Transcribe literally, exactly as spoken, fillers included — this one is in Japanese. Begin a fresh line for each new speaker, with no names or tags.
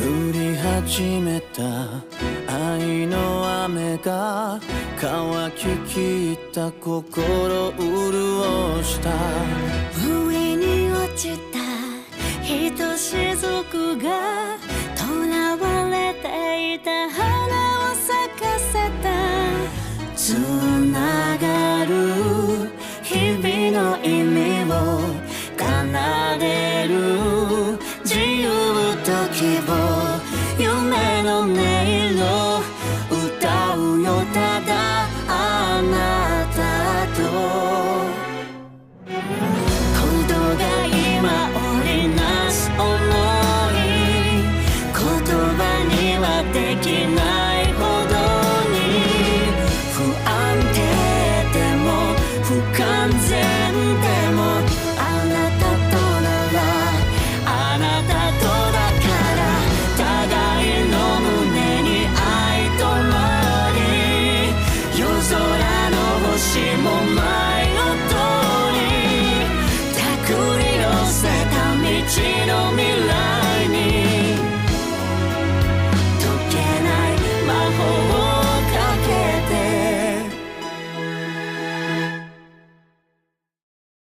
降り始めた愛の雨が乾ききった心潤した
上に落ちたひとしずくが囚われていた花を咲かせたつながる日々の意味を奏でる自由と希望